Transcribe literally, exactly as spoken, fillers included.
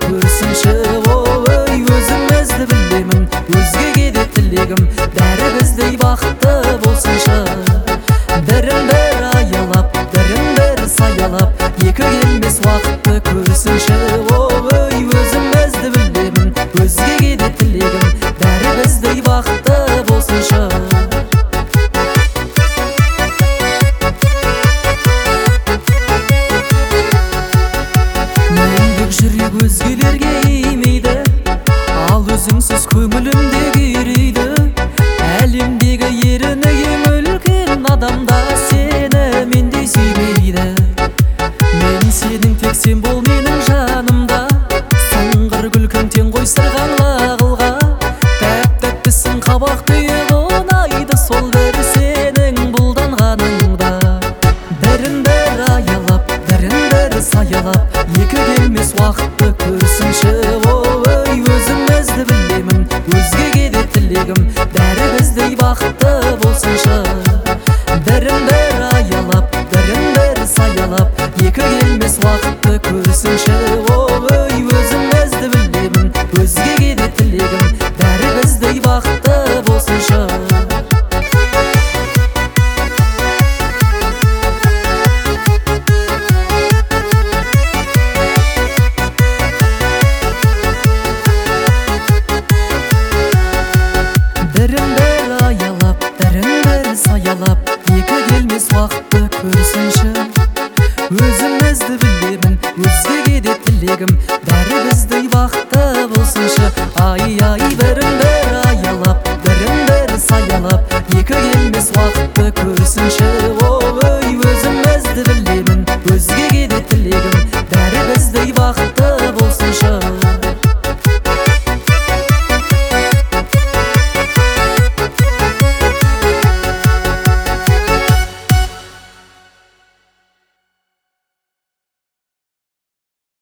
көрсінші. Ой, өзімізді білемін, өзгеге де тілегім, бәрі біздей бақытты болсыншы. Бірін-бір аялап, бірін-бір саялап, екі келмес уақытты көрсінші. Ой, өзімізді білемін, өзгеге де тілегім, бәрі біздей бақытты болсыншы. Мәңгілік жүрек өзгелерге имейді, ал өзіңсіз көңілімде күйрейді. Әлемдегі еріні ең үлкен адамда сені мендей сүймейді. Мен сенің тек сен бол менің жанымда, сыңғыр күлкің тең ғой сырғанға қылға. Тәп-тәттісің қабақ түйіп ұнайды сол бір сенің бұлданғаныңда. Бірін-бір аялап, бірін-бір саялап, екі келмес уақытты көрсінші. Ой, өзімізді білемін, өзгеге де тілегім, бәрі біздей бақытты болсыншы. Бірін-бір аялап, бірін-бір саялап, екі келмес уақытты көрсінші. Ой, өзімізді білемін, өзгеге де тілегім, бәрі біздей бақытты болсыншы. Бірін-бір аялап, бірін-бір саялап, екі келмес уақытты көрсінші. Өзімізді білемін, өзгеге де тілегім, бәрі біздей бақытты болсыншы. Ай-ай, бірін-бір аялап, бірін-бір саялап, екі келмес уақытты көрсінші. Ой, өзімізді білемін, өзгеге де тілегім, бәрі біздей бақытты болсыншы.